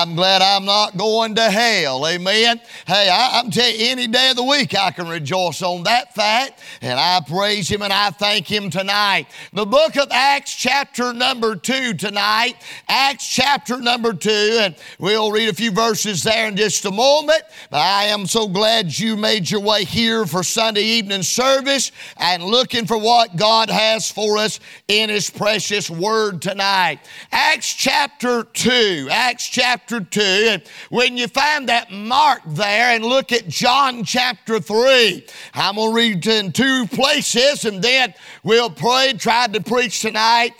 I'm glad I'm not going to hell. Amen. Hey, I'm telling you, any day of the week I can rejoice on that fact, and I praise Him and I thank Him tonight. The book of Acts chapter number 2 tonight. Acts chapter number 2, and we'll read a few verses there in just a moment. But I am so glad you made your way here for Sunday evening service and looking for what God has for us in His precious Word tonight. Acts chapter 2. Acts chapter 2. And when you find that mark there and look at John chapter 3, I'm going to read in two places and then we'll pray. Tried to preach tonight.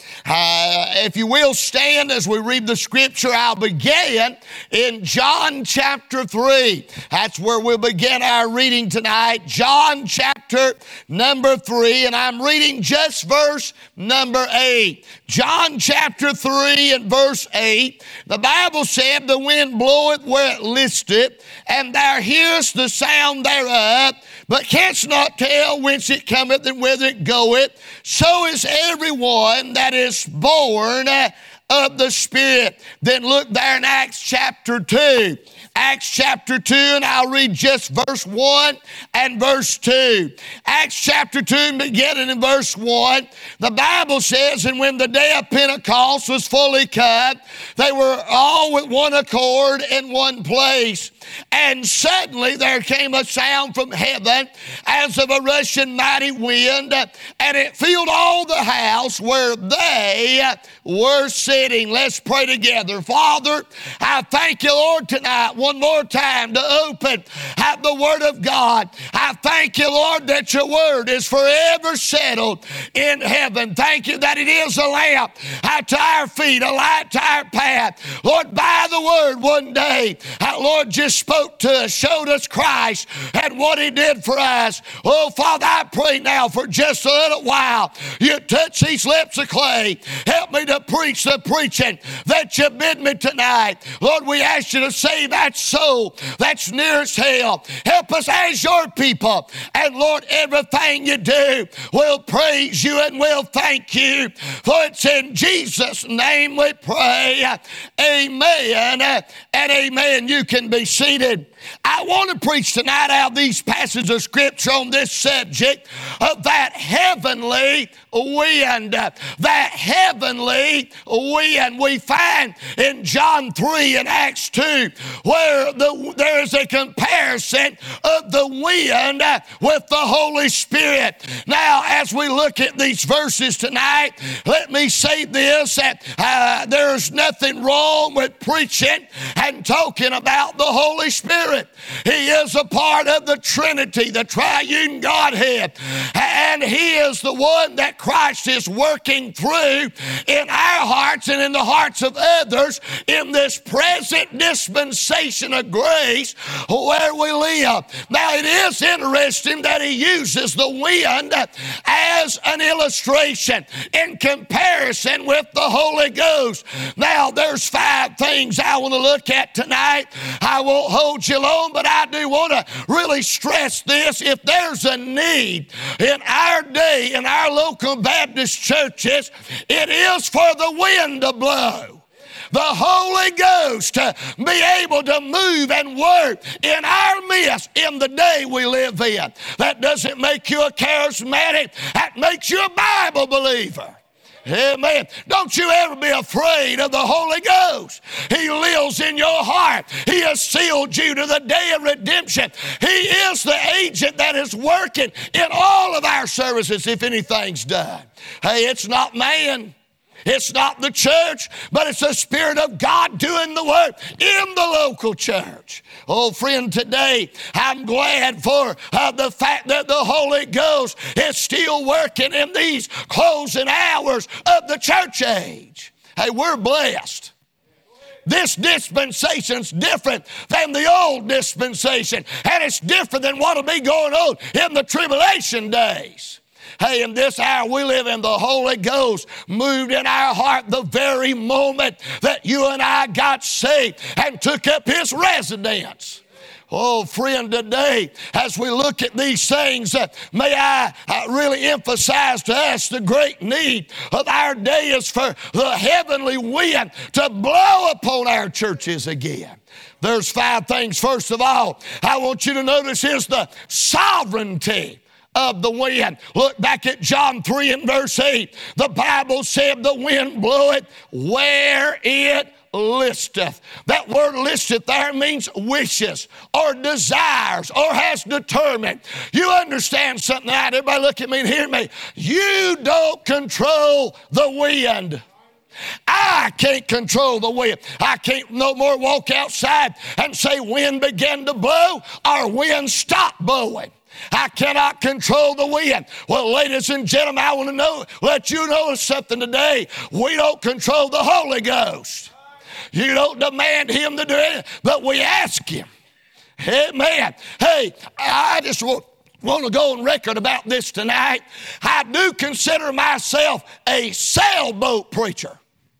If you will stand as we read the scripture, I'll begin in John chapter 3. That's where we'll begin our reading tonight. John chapter number 3, and I'm reading just verse number 8. John chapter 3 and verse 8, the Bible said, "The wind bloweth where it listeth, and thou hearest the sound thereof, but canst not tell whence it cometh and whither it goeth. So is everyone that is born of the Spirit." Then look there in Acts chapter 2. Acts chapter 2, and I'll read just verse 1 and verse 2. Acts chapter 2, beginning in verse 1, the Bible says, "And when the day of Pentecost was fully come, they were all with one accord in one place. And suddenly there came a sound from heaven as of a rushing mighty wind, and it filled all the house where they were sitting." Let's pray together. Father, I thank you, Lord, tonight one more time to open the Word of God. I thank you, Lord, that your Word is forever settled in heaven. Thank you that it is a lamp to our feet, a light to our path. Lord, by the Word one day, Lord, just spoke to us, showed us Christ and what He did for us. Oh, Father, I pray now for just a little while, you touch these lips of clay. Help me to preach the preaching that you bid me tonight. Lord, we ask you to save that soul that's nearest hell. Help us as your people. And Lord, everything you do, we'll praise you and we'll thank you. For it's in Jesus' name we pray. Amen and amen. You can be seated. I want to preach tonight out of these passages of Scripture on this subject of that heavenly wind. That heavenly wind we find in John 3 and Acts 2, where there is a comparison of the wind with the Holy Spirit. Now, as we look at these verses tonight, let me say this, that there's nothing wrong with preaching and talking about the Holy Spirit. He is a part of the Trinity, the triune Godhead, and He is the one that Christ is working through in our hearts and in the hearts of others in this present dispensation of grace where we live. Now, it is interesting that He uses the wind as an illustration in comparison with the Holy Ghost. Now, there's 5 things I want to look at tonight. I won't hold you long, but I do want to really stress this. If there's a need in our day, in our local Baptist churches, it is for the wind to blow. The Holy Ghost to be able to move and work in our midst in the day we live in. That doesn't make you a charismatic. That makes you a Bible believer. Amen. Don't you ever be afraid of the Holy Ghost. He lives in your heart. He has sealed you to the day of redemption. He is the agent that is working in all of our services if anything's done. Hey, it's not man. It's not the church, but it's the Spirit of God doing the work in the local church. Oh, friend, today I'm glad for the fact that the Holy Ghost is still working in these closing hours of the church age. Hey, we're blessed. This dispensation's different than the old dispensation, and it's different than what will be going on in the tribulation days. Hey, in this hour we live in, the Holy Ghost moved in our heart the very moment that you and I got saved and took up His residence. Oh, friend, today, as we look at these things, may I really emphasize to us the great need of our day is for the heavenly wind to blow upon our churches again. There's 5 things. First of all, I want you to notice is the sovereignty of the wind. Look back at John 3 and verse 8. The Bible said the wind bloweth where it listeth. That word listeth there means wishes or desires or has determined. You understand something out? Everybody look at me and hear me. You don't control the wind. I can't control the wind. I can't no more walk outside and say wind began to blow or wind stop blowing. I cannot control the wind. Well, ladies and gentlemen, I want to let you know something today. We don't control the Holy Ghost. You don't demand Him to do it, but we ask Him. Amen. Hey, I just want to go on record about this tonight. I do consider myself a sailboat preacher.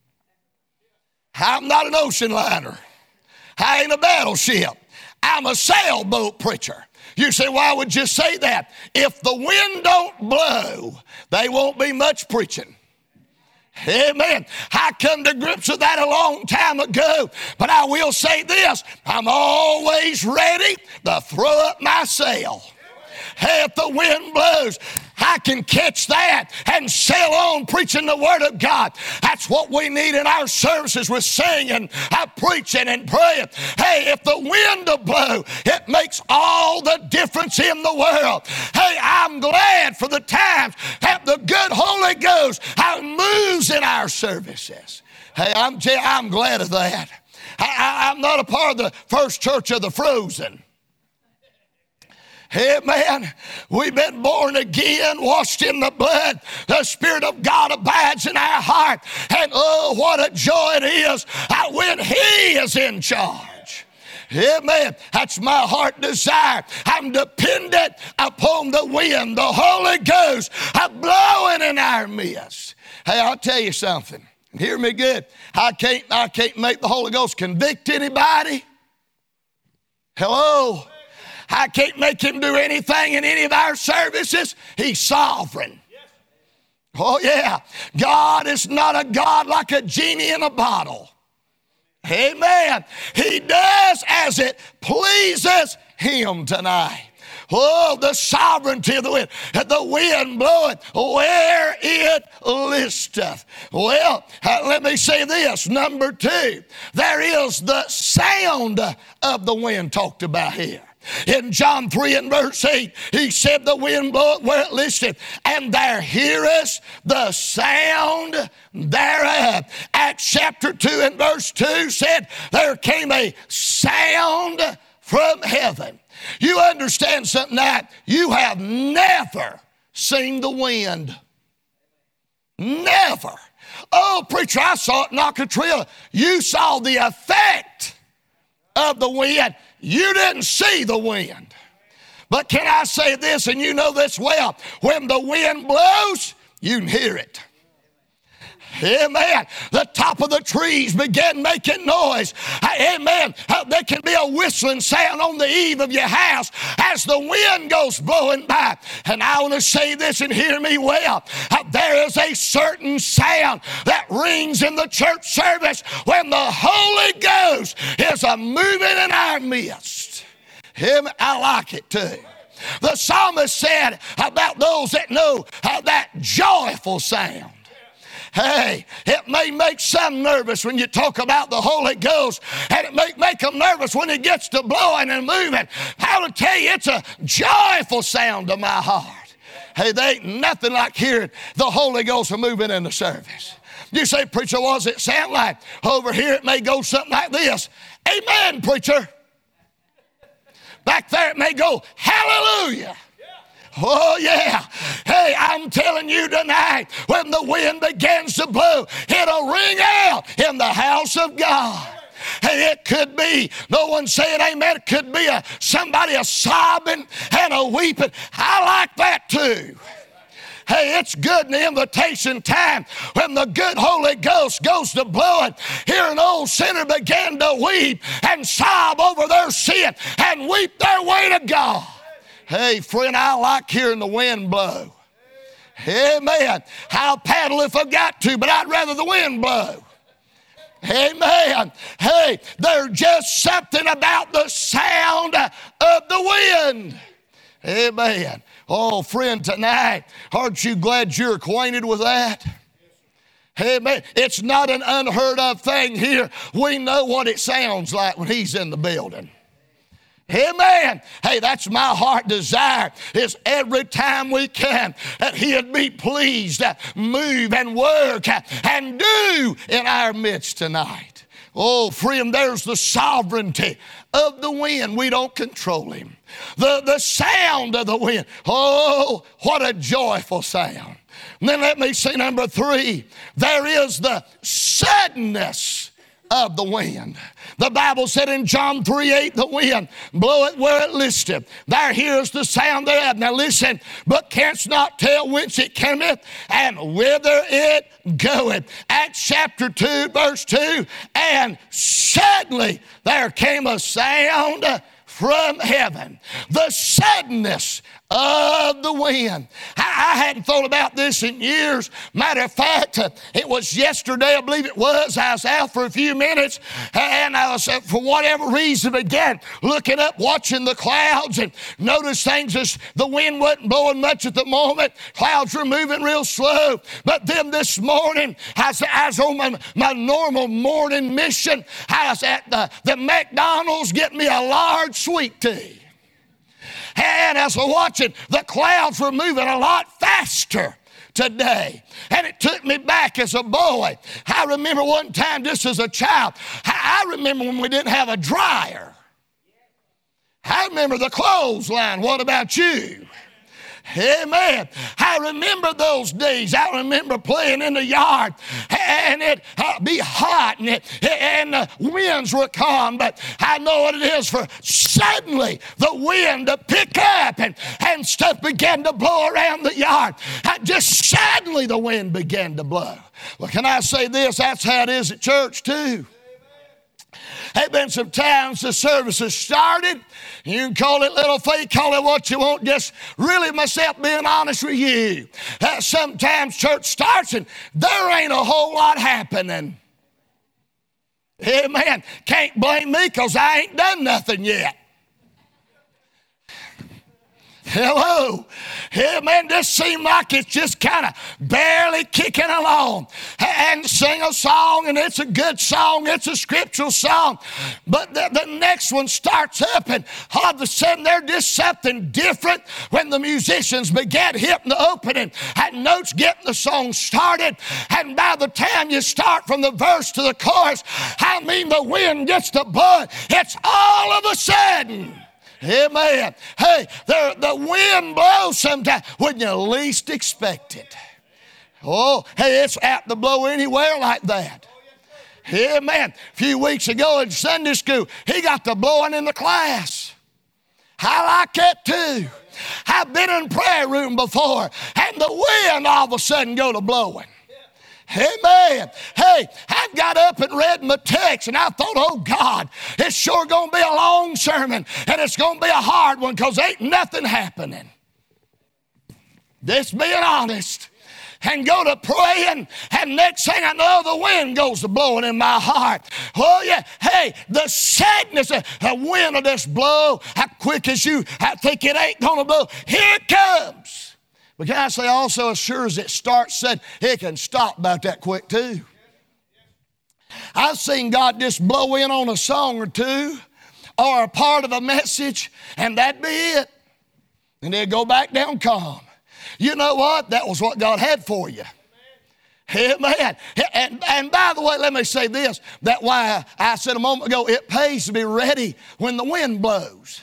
I'm not an ocean liner. I ain't a battleship. I'm a sailboat preacher. You say, why would you say that? If the wind don't blow, there won't be much preaching. Amen. I come to grips with that a long time ago, but I will say this, I'm always ready to throw up my sail. Hey, if the wind blows, I can catch that and sail on preaching the Word of God. That's what we need in our services with singing, preaching and praying. Hey, if the wind will blow, it makes all the difference in the world. Hey, I'm glad for the times that the good Holy Ghost moves in our services. Hey, I'm glad of that. I'm not a part of the first church of the frozen. Amen. We've been born again, washed in the blood. The Spirit of God abides in our heart. And oh, what a joy it is when He is in charge. Amen. That's my heart desire. I'm dependent upon the wind, the Holy Ghost, blowing in our midst. Hey, I'll tell you something. Hear me good. I can't make the Holy Ghost convict anybody. Hello? I can't make Him do anything in any of our services. He's sovereign. Oh, yeah. God is not a God like a genie in a bottle. Amen. He does as it pleases Him tonight. Oh, the sovereignty of the wind blowing where it listeth. Well, let me say this. Number 2, there is the sound of the wind talked about here. In John 3 and verse 8, He said the wind bloweth where it listeth, and thou hearest the sound thereof. Acts chapter 2 and verse 2 said there came a sound from heaven. You understand something that you have never seen the wind. Never. Oh, preacher, I saw it knock a tree. You saw the effect of the wind. You didn't see the wind. But can I say this, and you know this well, when the wind blows, you can hear it. Amen. The top of the trees begin making noise. Amen. There can be a whistling sound on the eave of your house as the wind goes blowing by. And I want to say this and hear me well. There is a certain sound that rings in the church service when the Holy Ghost is a moving in our midst. I like it too. The psalmist said about those that know that joyful sound. Hey, it may make some nervous when you talk about the Holy Ghost, and it may make them nervous when it gets to blowing and moving. I will tell you, it's a joyful sound to my heart. Hey, there ain't nothing like hearing the Holy Ghost moving in the service. You say, preacher, what does it sound like? Over here it may go something like this. Amen, preacher. Back there it may go, hallelujah. Oh, yeah. Hey, I'm telling you tonight, when the wind begins to blow, it'll ring out in the house of God. Hey, it could be, no one saying amen, it could be somebody sobbing and a weeping. I like that too. Hey, it's good in the invitation time when the good Holy Ghost goes to blowing. Here an old sinner began to weep and sob over their sin and weep their way to God. Hey, friend, I like hearing the wind blow. Amen. I'll paddle if I've got to, but I'd rather the wind blow. Amen. Hey, there's just something about the sound of the wind. Amen. Oh, friend, tonight, aren't you glad you're acquainted with that? Amen. It's not an unheard of thing here. We know what it sounds like when he's in the building. Amen. Hey, that's my heart desire, is every time we can that he'd be pleased to move and work and do in our midst tonight. Oh, friend, there's the sovereignty of the wind. We don't control him. The sound of the wind. Oh, what a joyful sound. And then let me see number 3. There is the suddenness of the wind. The Bible said in John 3:8, the wind bloweth where it listeth. There hears the sound thereof. Now listen, but canst not tell whence it cometh and whither it goeth. Acts chapter 2, verse 2, and suddenly there came a sound from heaven. The suddenness of the wind. I hadn't thought about this in years. Matter of fact, it was yesterday, I believe it was. I was out for a few minutes, and I was, for whatever reason, again, looking up, watching the clouds, and noticed things as the wind wasn't blowing much at the moment. Clouds were moving real slow. But then this morning, I was on my normal morning mission. I was at the McDonald's getting me a large sweet tea. And as I was watching, the clouds were moving a lot faster today. And it took me back as a boy. I remember one time just as a child, I remember when we didn't have a dryer. I remember the clothesline. What about you? Amen. I remember those days. I remember playing in the yard and it'd be hot and the winds were calm, but I know what it is for suddenly the wind to pick up and stuff began to blow around the yard. Just suddenly the wind began to blow. Well, can I say this? That's how it is at church too. There have been some times the service has started. You can call it little faith, call it what you want. Just really myself being honest with you. Sometimes church starts and there ain't a whole lot happening. Amen. Can't blame me because I ain't done nothing yet. Hello. Amen. This seems like it's just kind of barely kicking along. And sing a song, and it's a good song. It's a scriptural song. But the next one starts up, and all of a sudden there's just something different when the musicians begin hitting the opening and notes getting the song started. And by the time you start from the verse to the chorus, I mean the wind gets to blow. It's all of a sudden. Amen. Hey, the wind blows sometimes when you least expect it. Oh, hey, it's apt to blow anywhere like that. Amen. A few weeks ago in Sunday school, he got to blowing in the class. I like that too. I've been in prayer room before, and the wind all of a sudden go to blowing. Amen. Hey, I've got up and read my text and I thought, oh God, it's sure going to be a long sermon and it's going to be a hard one because ain't nothing happening. Just being honest. And go to praying, and next thing I know, the wind goes to blowing in my heart. Oh yeah, hey, the sadness, the wind will just blow how quick as I think it ain't going to blow. Here it comes. But can I say also, as sure as it starts, it can stop about that quick too. I've seen God just blow in on a song or two or a part of a message, and that'd be it. And they'd go back down calm. You know what? That was what God had for you. Amen. And by the way, let me say this. That's why I said a moment ago, it pays to be ready when the wind blows.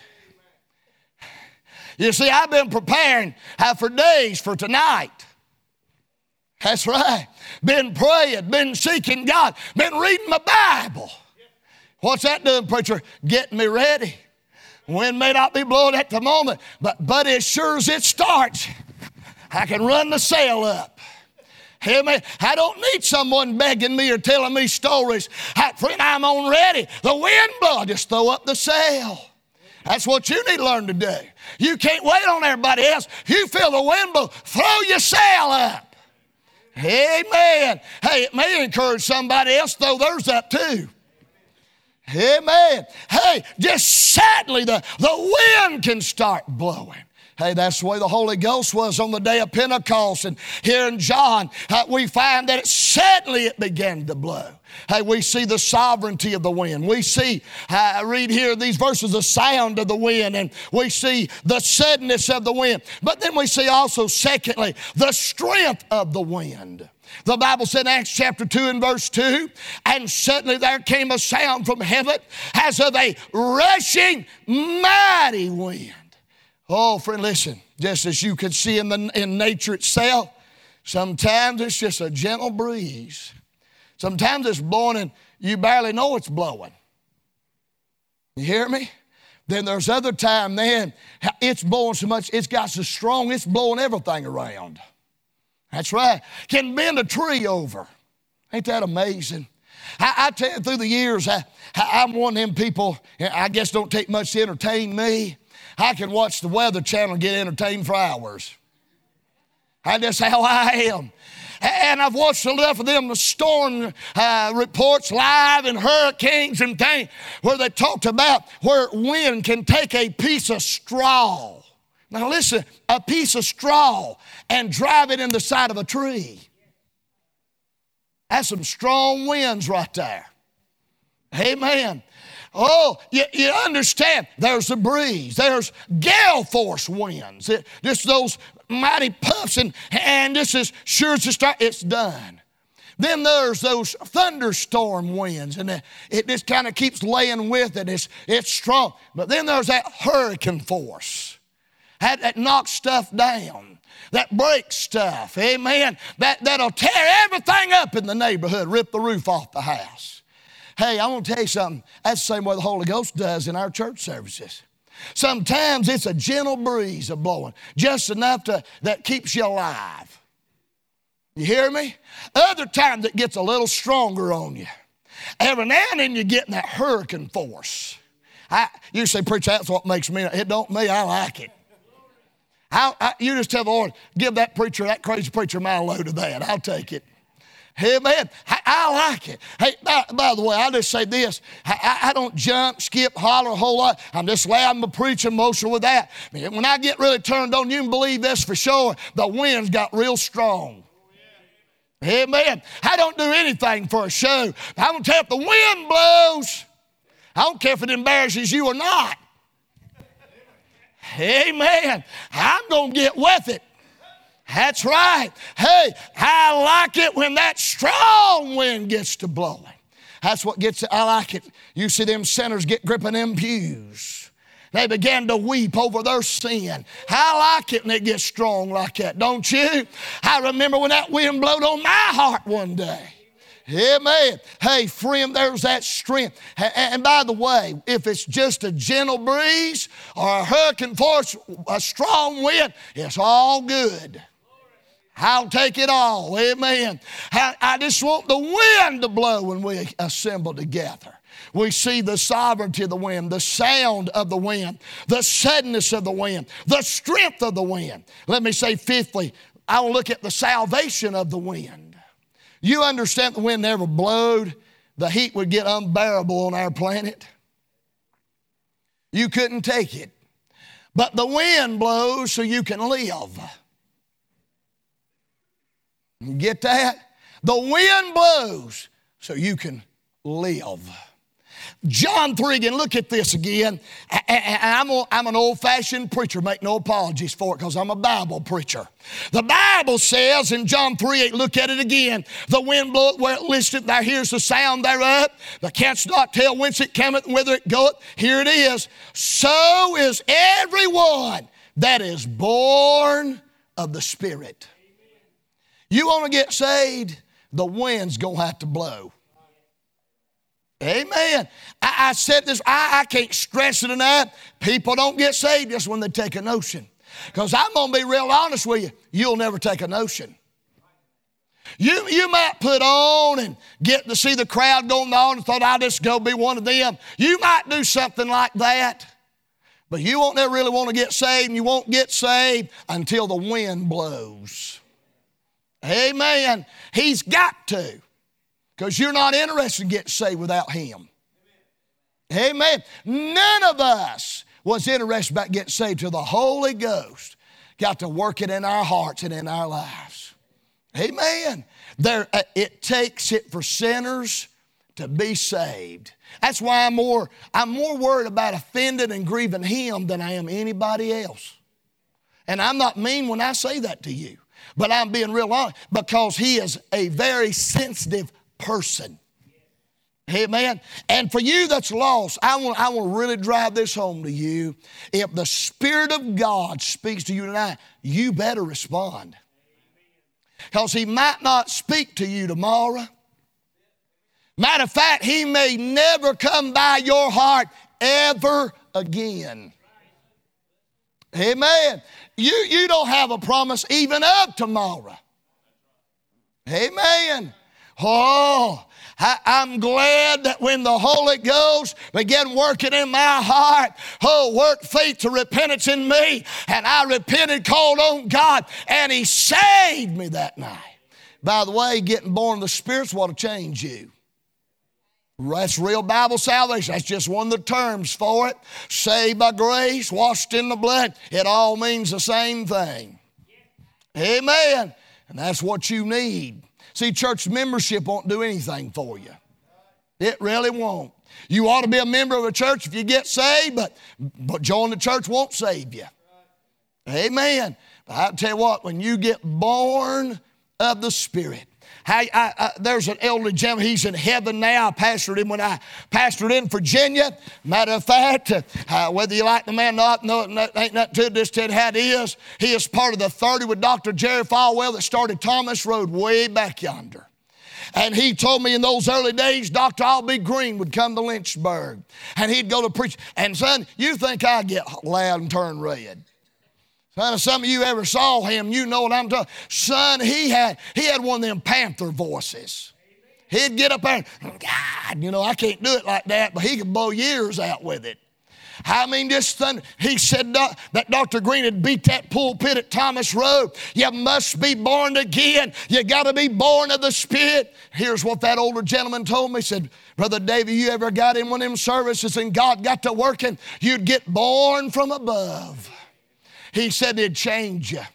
You see, I've been preparing for days for tonight. That's right. Been praying, been seeking God, been reading my Bible. What's that doing, preacher? Getting me ready. Wind may not be blowing at the moment, but as sure as it starts, I can run the sail up. Amen. I don't need someone begging me or telling me stories. Friend, I'm on ready. The wind blows. Just throw up the sail. That's what you need to learn to do. You can't wait on everybody else. You feel the wind blow, throw your sail up. Amen. Hey, it may encourage somebody else to throw theirs up too. Amen. Hey, just suddenly the wind can start blowing. Hey, that's the way the Holy Ghost was on the day of Pentecost. And here in John, we find that suddenly it began to blow. Hey, we see the sovereignty of the wind. We see, read here these verses, the sound of the wind, and we see the suddenness of the wind. But then we see also, secondly, the strength of the wind. The Bible said in Acts chapter 2 and verse 2, and suddenly there came a sound from heaven as of a rushing mighty wind. Oh, friend, listen, just as you can see in nature itself, sometimes it's just a gentle breeze. Sometimes it's blowing and you barely know it's blowing. You hear me? Then there's other time then it's blowing so much, it's got so strong, it's blowing everything around. That's right. Can bend a tree over. Ain't that amazing? I tell you, through the years, I'm one of them people, I guess don't take much to entertain me. I can watch the Weather Channel and get entertained for hours. That's how I am. And I've watched enough of them, the storm reports live and hurricanes and things where they talked about where wind can take a piece of straw. Now listen, a piece of straw and drive it in the side of a tree. That's some strong winds right there. Amen. Oh, you understand, there's a breeze. There's gale force winds. Just those mighty puffs, and this is sure as it's done. Then there's those thunderstorm winds, and it just kind of keeps laying with it. It's strong. But then there's that hurricane force that knocks stuff down, that breaks stuff. Amen. That'll tear everything up in the neighborhood, rip the roof off the house. Hey, I want to tell you something. That's the same way the Holy Ghost does in our church services. Sometimes it's a gentle breeze of blowing, just enough that keeps you alive. You hear me? Other times it gets a little stronger on you. Every now and then you're getting that hurricane force. You say, preacher, that's what makes me. It don't me. I like it. You just tell the Lord, give that crazy preacher my load of that. I'll take it. Amen. I like it. Hey, by the way, I'll just say this. I don't jump, skip, holler a whole lot. I'm just loud in preaching motion with that. When I get really turned on, you can believe this for sure, the winds got real strong. Amen. I don't do anything for a show. I don't care if the wind blows. I don't care if it embarrasses you or not. Amen. I'm going to get with it. That's right. Hey, I like it when that strong wind gets to blowing. That's what gets it. I like it. You see them sinners get gripping them pews. They began to weep over their sin. I like it when it gets strong like that, don't you? I remember when that wind blowed on my heart one day. Amen. Hey, friend, there's that strength. And by the way, if it's just a gentle breeze or a hurricane force, a strong wind, it's all good. I'll take it all. Amen. I just want the wind to blow when we assemble together. We see the sovereignty of the wind, the sound of the wind, the suddenness of the wind, the strength of the wind. Let me say fifthly, I'll look at the salvation of the wind. You understand the wind never blowed, the heat would get unbearable on our planet. You couldn't take it. But the wind blows so you can live. You get that? The wind blows so you can live. John 3 again, look at this again. I'm an old-fashioned preacher, make no apologies for it because I'm a Bible preacher. The Bible says in John 3:8, look at it again. The wind bloweth where it listeth, thou hearest the sound thereof. Thou canst not tell whence it cometh and whither it goeth. Here it is. So is everyone that is born of the Spirit. You want to get saved, the wind's going to have to blow. Amen. I said this, I can't stress it enough. People don't get saved just when they take a notion. Because I'm going to be real honest with you, you'll never take a notion. You might put on and get to see the crowd going on and thought, I'll just go be one of them. You might do something like that. But you won't never really want to get saved, and you won't get saved until the wind blows. Amen. He's got to, because you're not interested in getting saved without Him. Amen. None of us was interested about getting saved till the Holy Ghost got to work it in our hearts and in our lives. Amen. It takes it for sinners to be saved. That's why I'm more worried about offending and grieving Him than I am anybody else. And I'm not mean when I say that to you, but I'm being real honest because He is a very sensitive person. Amen. And for you that's lost, I want to really drive this home to you. If the Spirit of God speaks to you tonight, you better respond. Because He might not speak to you tomorrow. Matter of fact, He may never come by your heart ever again. Amen. You don't have a promise even of tomorrow. Amen. Oh, I'm glad that when the Holy Ghost began working in my heart, worked faith to repentance in me, and I repented, called on God, and He saved me that night. By the way, getting born of the Spirit's what will change you. That's real Bible salvation. That's just one of the terms for it. Saved by grace, washed in the blood. It all means the same thing. Amen. And that's what you need. See, church membership won't do anything for you. It really won't. You ought to be a member of a church if you get saved, but joining the church won't save you. Amen. But I'll tell you what, when you get born of the Spirit, there's an elderly gentleman, he's in heaven now. I pastored him when I pastored in Virginia. Matter of fact, whether you like the man or not, no, ain't nothing to this, to how it is. He is part of the 30 with Dr. Jerry Falwell that started Thomas Road way back yonder. And he told me in those early days, Dr. Albee Green would come to Lynchburg. And he'd go to preach. And son, you think I'd get loud and turn red. Son, if some of you ever saw him, you know what I'm talking. Son, he had one of them panther voices. He'd get up there, God, I can't do it like that, but he could blow years out with it. I mean, he said that Dr. Green had beat that pulpit at Thomas Road. You must be born again. You got to be born of the Spirit. Here's what that older gentleman told me. He said, Brother David, you ever got in one of them services and God got to working, you'd get born from above. He said it'd change you.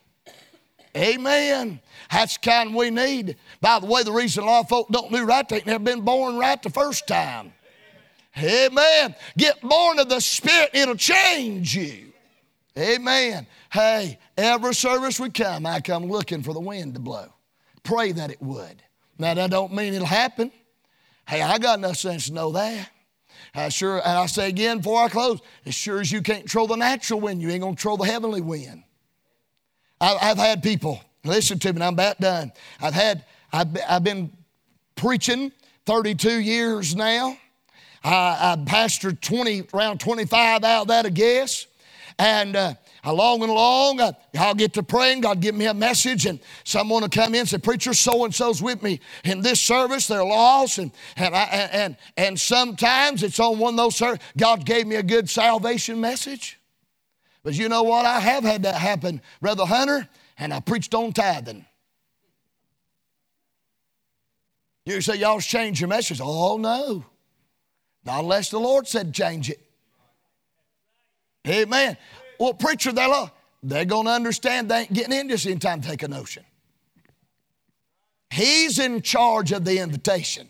Amen. That's the kind we need. By the way, the reason a lot of folk don't do right, they've never been born right the first time. Amen. Get born of the Spirit, it'll change you. Amen. Hey, every service we come, I come looking for the wind to blow. Pray that it would. Now, that don't mean it'll happen. Hey, I got enough sense to know that. And I say again before I close, as sure as you can't control the natural wind, you ain't going to control the heavenly wind. I've had people, listen to me, and I'm about done. I've been preaching 32 years now. I pastored around 25 out of that, I guess. And along, I'll get to praying. God give me a message, and someone will come in and say, Preacher, so-and-so's with me in this service. They're lost. And sometimes it's on one of those services. God gave me a good salvation message. But you know what? I have had that happen, Brother Hunter, and I preached on tithing. You say, y'all change your message. Oh, no. Not unless the Lord said change it. Amen. Well, preacher, they're going to understand they ain't getting in just in time to take a notion. He's in charge of the invitation.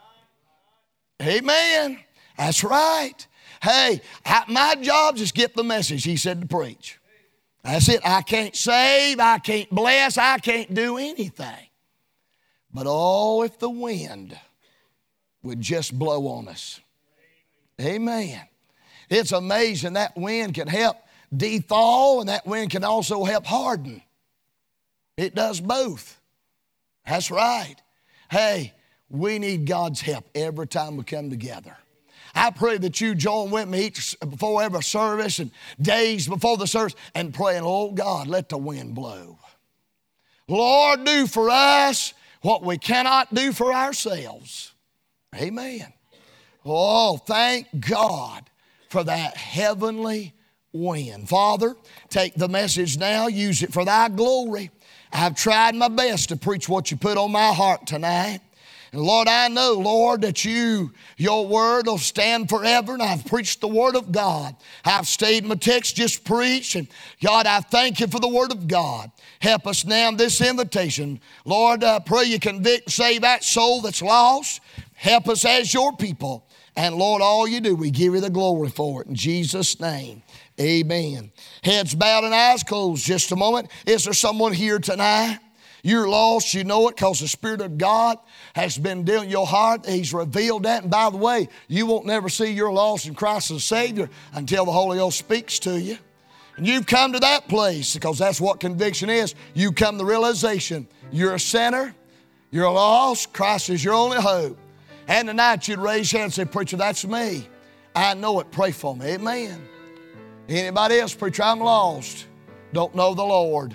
Amen. That's right. Hey, my job is get the message he said to preach. That's it. I can't save, I can't bless, I can't do anything. But oh, if the wind would just blow on us. Amen. It's amazing that wind can help de-thaw, and that wind can also help harden. It does both. That's right. Hey, we need God's help every time we come together. I pray that you join with me before every service and days before the service and praying, oh God, let the wind blow. Lord, do for us what we cannot do for ourselves. Amen. Oh, thank God for that heavenly wind. Father, take the message now, use it for thy glory. I've tried my best to preach what you put on my heart tonight. And Lord, I know, Lord, that your word will stand forever, and I've preached the word of God. I've stayed in my text, just preached, and God, I thank you for the word of God. Help us now in this invitation. Lord, I pray you convict, save that soul that's lost. Help us as your people. And Lord, all you do, we give you the glory for it. In Jesus' name, amen. Heads bowed and eyes closed just a moment. Is there someone here tonight? You're lost, you know it, because the Spirit of God has been dealing in your heart. He's revealed that. And by the way, you won't never see you're lost in Christ as Savior until the Holy Ghost speaks to you. And you've come to that place, because that's what conviction is. You come to the realization you're a sinner, you're lost, Christ is your only hope. And tonight you'd raise your hand and say, preacher, that's me. I know it, pray for me, amen. Anybody else, preacher, I'm lost, don't know the Lord.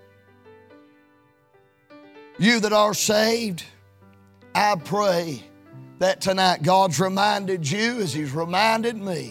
You that are saved, I pray that tonight God's reminded you, as He's reminded me,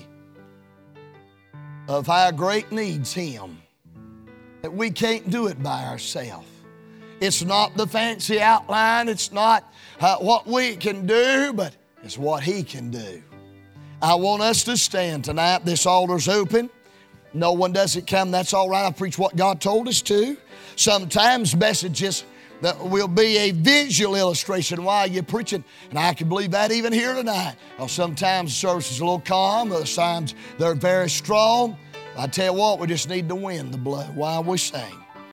of how great needs Him, that we can't do it by ourselves. It's not the fancy outline, it's not what we can do, but it's what He can do. I want us to stand tonight. This altar's open. No one doesn't come, that's all right. I preach what God told us to. Sometimes messages that will be a visual illustration while you're preaching. And I can believe that even here tonight. Well, sometimes the service is a little calm, other times they're very strong. I tell you what, we just need the wind to blow while we sing.